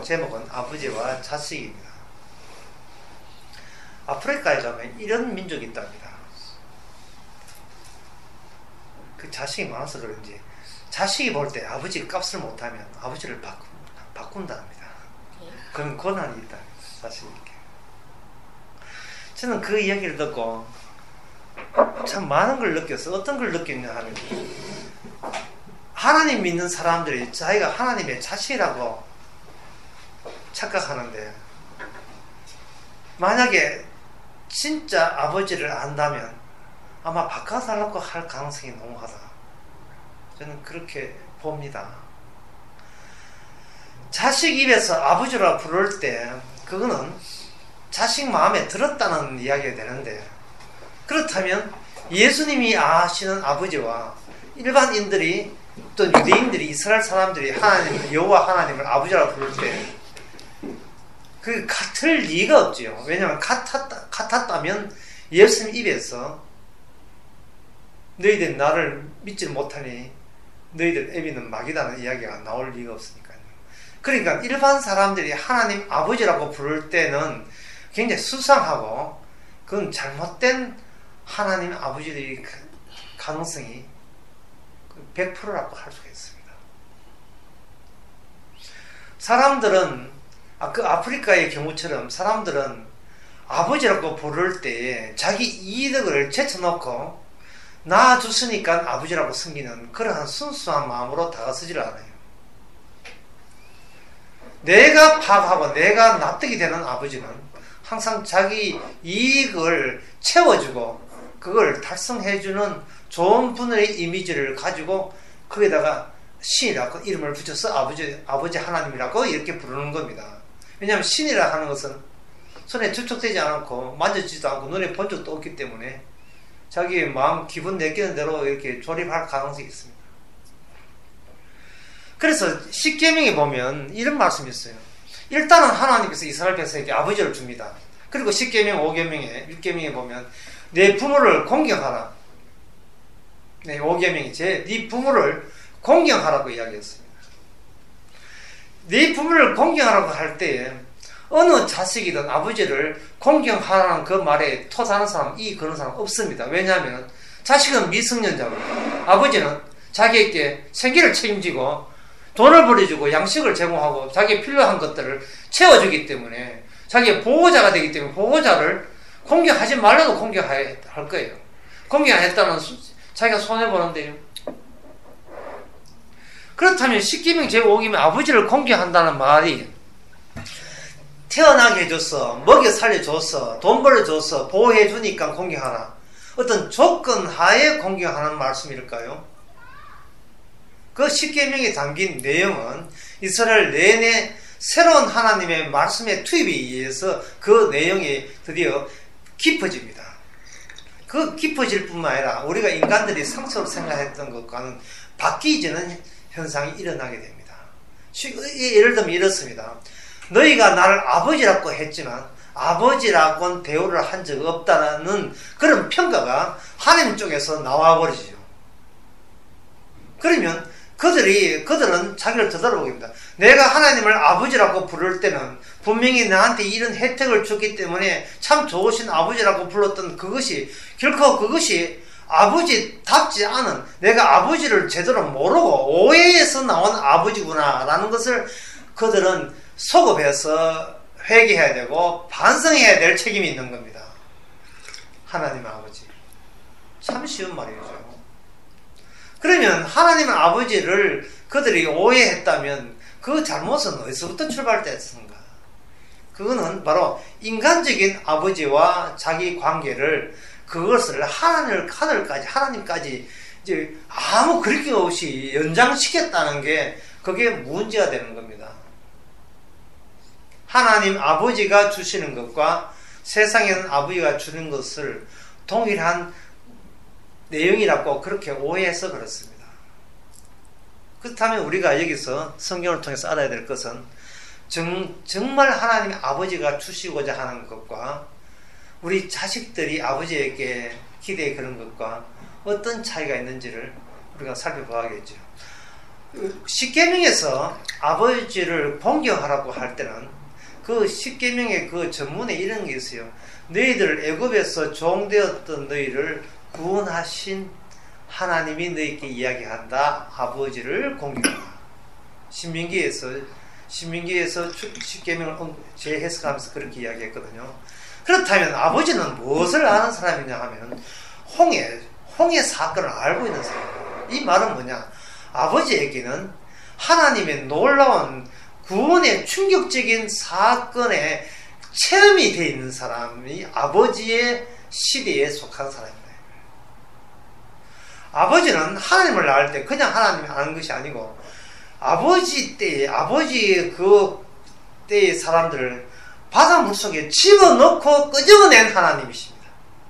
제목은 아버지와 자식입니다. 아프리카에 가면 이런 민족이 있답니다. 그 자식이 많아서 그런지 자식이 볼 때 아버지 값을 못하면 아버지를 바꾼답니다. 그런 권한이 있다. 자식에게. 저는 그 이야기를 듣고 참 많은 걸 느꼈어. 어떤 걸 느꼈냐 하면, 하나님 믿는 사람들이 자기가 하나님의 자식이라고 착각하는데, 만약에 진짜 아버지를 안다면 아마 바꿔달라고 할 가능성이 농후하다. 저는 그렇게 봅니다. 자식 입에서 아버지라 부를 때 그거는 자식 마음에 들었다는 이야기가 되는데, 그렇다면 예수님이 아시는 아버지와 일반인들이 또 유대인들이, 이스라엘 사람들이 하나님, 여호와 하나님을 아버지라 부를 때 그 같을 리가 없지요. 왜냐하면 같았다면 예수님 입에서 너희들 나를 믿지 못하니 너희들 애비는 마귀다는 이야기가 나올 리가 없으니까요. 그러니까 일반 사람들이 하나님 아버지라고 부를 때는 굉장히 수상하고, 그건 잘못된 하나님 아버지의 가능성이 100%라고 할 수가 있습니다. 사람들은 그 아프리카의 경우처럼 사람들은 아버지라고 부를 때에 자기 이득을 제쳐놓고 낳아줬으니까 아버지라고 섬기는 그러한 순수한 마음으로 다가서지를 않아요. 내가 파악하고 내가 납득이 되는 아버지는 항상 자기 이익을 채워주고 그걸 달성해주는 좋은 분의 이미지를 가지고 거기다가 신이라고 이름을 붙여서 아버지 하나님이라고 이렇게 부르는 겁니다. 왜냐하면 신이라 하는 것은 손에 접촉되지 않고 만져지지도 않고 눈에 본 적도 없기 때문에 자기의 마음 기분 내키는 대로 이렇게 조립할 가능성이 있습니다. 그래서 십계명에 보면 이런 말씀이 있어요. 일단은 하나님께서 이스라엘 백성에게 아버지를 줍니다. 그리고 십계명, 5계명에, 6계명에 보면 내 부모를 공경하라. 네, 5계명이 네 부모를 공경하라고 이야기했습니다. 네 부모를 공경하라고 할 때에 어느 자식이든 아버지를 공경하라는 그 말에 토다는 사람, 그런 사람 없습니다. 왜냐하면 자식은 미성년자고 아버지는 자기에게 생계를 책임지고 돈을 벌어주고 양식을 제공하고 자기의 필요한 것들을 채워주기 때문에 자기의 보호자가 되기 때문에 보호자를 공경하지 말라도 공경할 거예요. 공경 안 했다는 자기가 손해보는데요. 그렇다면 십계명 제5계명 아버지를 공경한다는 말이 태어나게 해줬어, 먹여 살려줬어, 돈 벌어줬어, 보호해주니까 공경하라, 어떤 조건 하에 공경하는 말씀일까요? 그 십계명에 담긴 내용은 이스라엘 내내 새로운 하나님의 말씀의 투입에 의해서 그 내용이 드디어 깊어집니다. 그 깊어질 뿐만 아니라 우리가 인간들이 상처로 생각했던 것과는 바뀌지는 현상이 일어나게 됩니다. 예를 들면 이렇습니다. 너희가 나를 아버지라고 했지만 아버지라고는 대우를 한 적 없다는 그런 평가가 하나님 쪽에서 나와버리죠. 그러면 그들은 자기를 되돌아보게 됩니다. 내가 하나님을 아버지라고 부를 때는 분명히 나한테 이런 혜택을 줬기 때문에 참 좋으신 아버지라고 불렀던 그것이 결코 그것이 아버지답지 않은, 내가 아버지를 제대로 모르고 오해해서 나온 아버지구나 라는 것을 그들은 소급해서 회개해야 되고 반성해야 될 책임이 있는 겁니다. 하나님 아버지. 참 쉬운 말이죠. 그러면 하나님 아버지를 그들이 오해했다면 그 잘못은 어디서부터 출발됐는가? 그거는 바로 인간적인 아버지와 자기 관계를, 그것을 하나님까지 이제 아무 그릇기 없이 연장시켰다는 게 그게 문제가 되는 겁니다. 하나님 아버지가 주시는 것과 세상에는 아버지가 주는 것을 동일한 내용이라고 그렇게 오해해서 그렇습니다. 그렇다면 우리가 여기서 성경을 통해서 알아야 될 것은 정말 하나님 아버지가 주시고자 하는 것과 우리 자식들이 아버지에게 기대에 그런 것과 어떤 차이가 있는지를 우리가 살펴봐야겠죠. 십계명에서 아버지를 공경하라고 할 때는 그 십계명의 그 전문에 이런 게 있어요. 너희들 애굽에서 종되었던 너희를 구원하신 하나님이 너희에게 이야기한다. 아버지를 공경하라. 신민기에서 십계명을 재해석하면서 그렇게 이야기했거든요. 그렇다면 아버지는 무엇을 아는 사람이냐 하면 홍해 사건을 알고 있는 사람. 이 말은 뭐냐? 아버지에게는 하나님의 놀라운 구원의 충격적인 사건에 체험이 되어 있는 사람이 아버지의 시대에 속한 사람입니다. 아버지는 하나님을 알 때 그냥 하나님을 아는 것이 아니고 아버지 그 때의 사람들을 바닷물 속에 집어넣고 끄집어낸 하나님이십니다.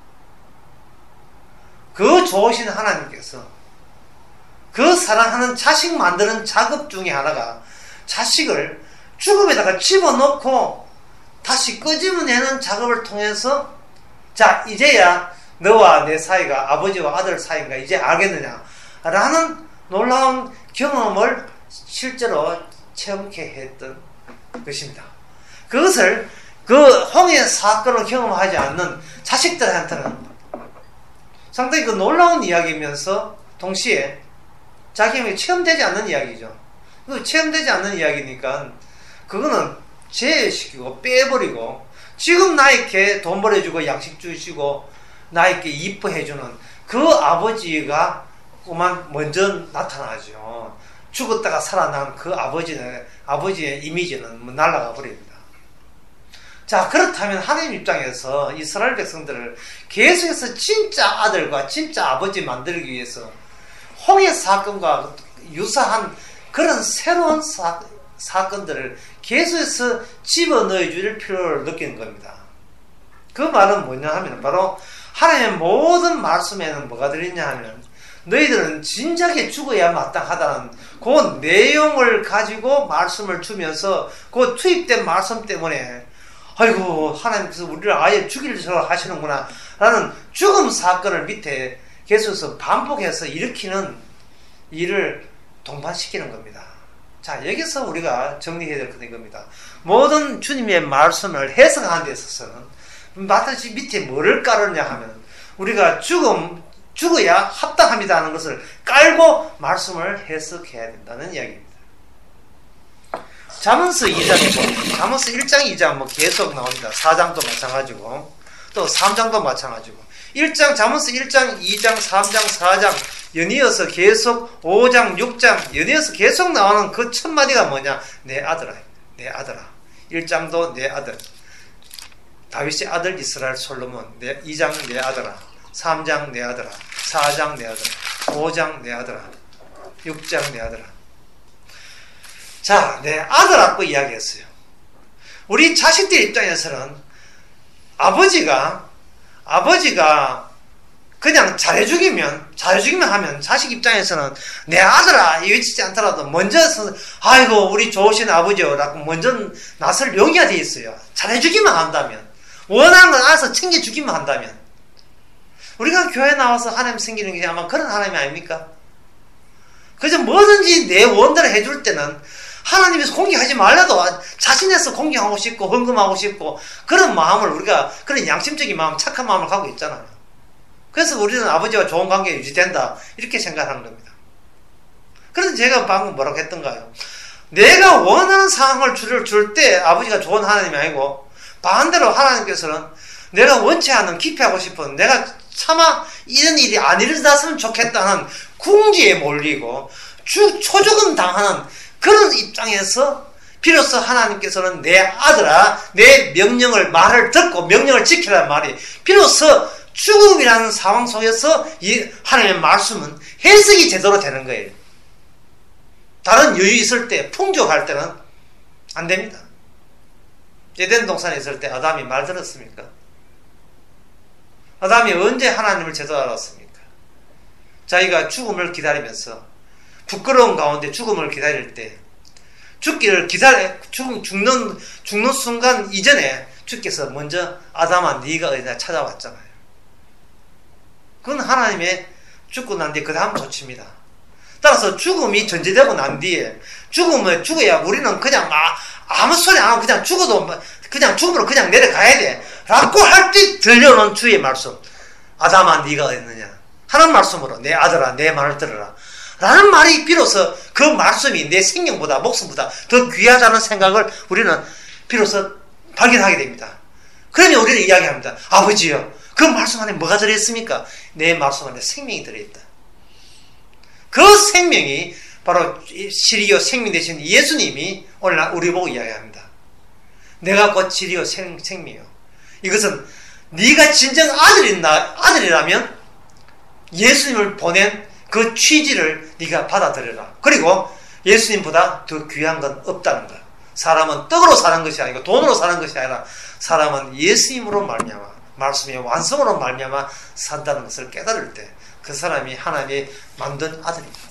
그 좋으신 하나님께서 그 사랑하는 자식 만드는 작업 중에 하나가 자식을 죽음에다가 집어넣고 다시 끄집어내는 작업을 통해서 자 이제야 너와 내 사이가 아버지와 아들 사이인가 이제 알겠느냐 라는 놀라운 경험을 실제로 체험케 했던 것입니다. 그것을 그 홍해 사건을 경험하지 않는 자식들한테는 상당히 그 놀라운 이야기이면서 동시에 자기에게 체험되지 않는 이야기죠. 그 체험되지 않는 이야기니까 그거는 제외시키고 빼버리고 지금 나에게 돈 벌어주고 양식 주시고 나에게 이뻐해주는 그 아버지가 그만 먼저 나타나죠. 죽었다가 살아난 그 아버지의 이미지는 날아가 버립니다. 자, 그렇다면 하나님 입장에서 이스라엘 백성들을 계속해서 진짜 아들과 진짜 아버지 만들기 위해서 홍해 사건과 유사한 그런 새로운 사건들을 계속해서 집어넣어 줄 필요를 느끼는 겁니다. 그 말은 뭐냐 하면 바로 하나님의 모든 말씀에는 뭐가 들어있냐 하면 너희들은 진작에 죽어야 마땅하다는 그 내용을 가지고 말씀을 주면서 그 투입된 말씀 때문에 아이고 하나님께서 우리를 아예 죽이려고 하시는구나 라는 죽음 사건을 밑에 계속해서 반복해서 일으키는 일을 동반시키는 겁니다. 자, 여기서 우리가 정리해야 될 겁니다. 모든 주님의 말씀을 해석하는 데 있어서는 마치 밑에 뭐를 깔으냐 하면 우리가 죽어야 합당합니다 하는 것을 깔고 말씀을 해석해야 된다는 이야기입니다. 잠언서 2장이고 잠언서 1장 2장 뭐 계속 나옵니다. 4장도 마찬가지고 또 3장도 마찬가지고 잠언서 1장 2장 3장 4장 연이어서 계속 5장 6장 연이어서 계속 나오는 그 첫 마디가 뭐냐? 내 아들아, 내 아들아. 1장도 내 아들, 다윗의 아들 이스라엘 솔로몬. 2장 내 아들아, 3장 내 아들아, 4장 내 아들아, 5장 내 아들아, 6장 내 아들아. 자, 내 아들하고 이야기했어요. 우리 자식들 입장에서는 아버지가 그냥 잘해주기만 하면 자식 입장에서는 내 아들아 외치지 않더라도 먼저 아이고 우리 좋으신 아버지요 라고 먼저 낯을 용기가 돼 있어요. 잘해주기만 한다면, 원하는 걸 알아서 챙겨주기만 한다면. 우리가 교회 나와서 하나님 생기는 게 아마 그런 하나님이 아닙니까? 그래서 뭐든지 내 원대로 해줄 때는 하나님에서 공경하지 말라도 자신에서 공경하고 싶고 헌금하고 싶고 그런 마음을 우리가, 그런 양심적인 마음, 착한 마음을 갖고 있잖아요. 그래서 우리는 아버지와 좋은 관계가 유지된다 이렇게 생각하는 겁니다. 그래서 제가 방금 뭐라고 했던가요? 내가 원하는 상황을 줄 때 아버지가 좋은 하나님이 아니고 반대로 하나님께서는 내가 원치 않는, 기피하고 싶은, 내가 차마 이런 일이 안 일어났으면 좋겠다는 궁지에 몰리고 초죽음 당하는 그런 입장에서 비로소 하나님께서는 내 아들아 내 말을 듣고 명령을 지키라는 말이 비로소 죽음이라는 상황 속에서 이 하나님의 말씀은 해석이 제대로 되는 거예요. 다른 여유 있을 때, 풍족할 때는 안 됩니다. 에덴 동산에 있을 때 아담이 말 들었습니까? 아담이 언제 하나님을 제대로 알았습니까? 자기가 죽음을 기다리면서 부끄러운 가운데 죽음을 기다릴 때 죽는 순간 이전에 주께서 먼저 아담아 네가 어디다 찾아왔잖아요. 그건 하나님의 죽고 난 뒤에 그 다음 조치입니다. 따라서 죽음이 전제되고 난 뒤에 죽어야 우리는 그냥 아무 소리 안 하고 그냥 죽어도 그냥 죽음으로 그냥 내려가야 돼 라고 할 때 들려오는 주의 말씀. 아담아 네가 어딨느냐 하는 말씀으로 내 아들아 내 말을 들어라 라는 말이 비로소 그 말씀이 내 생명보다 목숨보다 더 귀하다는 생각을 우리는 비로소 발견하게 됩니다. 그러면 우리는 이야기합니다. 아버지요 그 말씀 안에 뭐가 들어있습니까? 내 말씀 안에 생명이 들어있다. 그 생명이 바로 진리요 생명 되신 예수님이 오늘 우리 보고 이야기합니다. 내가 곧 진리요 생명이요. 이것은 네가 진정 아들이라면 예수님을 보낸 그 취지를 네가 받아들여라. 그리고 예수님보다 더 귀한 건 없다는 것. 사람은 떡으로 사는 것이 아니고 돈으로 사는 것이 아니라 사람은 예수님으로 말미암아 말씀의 완성으로 말미암아 산다는 것을 깨달을 때 그 사람이 하나님의 만든 아들입니다.